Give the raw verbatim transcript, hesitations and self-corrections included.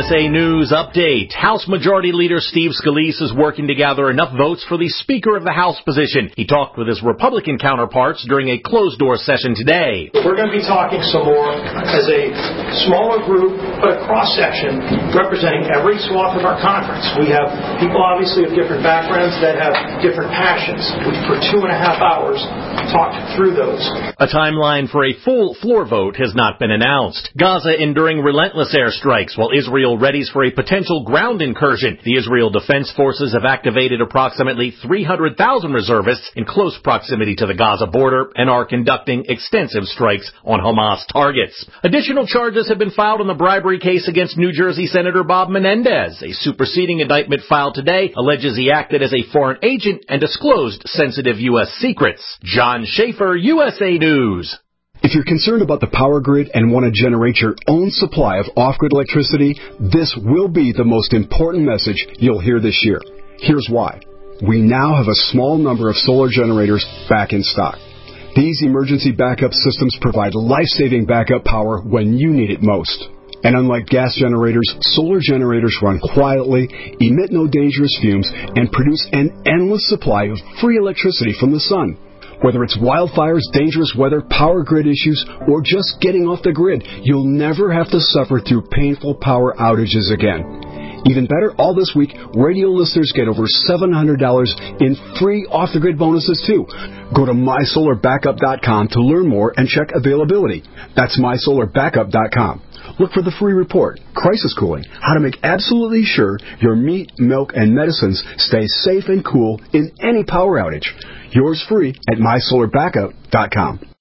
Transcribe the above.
S A News Update. House Majority Leader Steve Scalise is working to gather enough votes for the Speaker of the House position. He talked with his Republican counterparts during a closed-door session today. We're going to be talking some more as a smaller group, but a cross-section representing every swath of our conference. We have people, obviously, of different backgrounds that have different passions. We, for two and a half hours, talked through those. A timeline for a full floor vote has not been announced. Gaza enduring relentless airstrikes while Israel readies for a potential ground incursion. The Israel Defense Forces have activated approximately three hundred thousand reservists in close proximity to the Gaza border and are conducting extensive strikes on Hamas targets. Additional charges have been filed in the bribery case against New Jersey Senator Bob Menendez. A superseding indictment filed today alleges he acted as a foreign agent and disclosed sensitive U S secrets. John Schaefer, U S A News. If you're concerned about the power grid and want to generate your own supply of off-grid electricity, this will be the most important message you'll hear this year. Here's why. We now have a small number of solar generators back in stock. These emergency backup systems provide life-saving backup power when you need it most. And unlike gas generators, solar generators run quietly, emit no dangerous fumes, and produce an endless supply of free electricity from the sun. Whether it's wildfires, dangerous weather, power grid issues, or just getting off the grid, you'll never have to suffer through painful power outages again. Even better, all this week, radio listeners get over seven hundred dollars in free off-the-grid bonuses, too. Go to my solar backup dot com to learn more and check availability. That's my solar backup dot com. Look for the free report, Crisis Cooling, how to make absolutely sure your meat, milk, and medicines stay safe and cool in any power outage. Yours free at my solar backup dot com.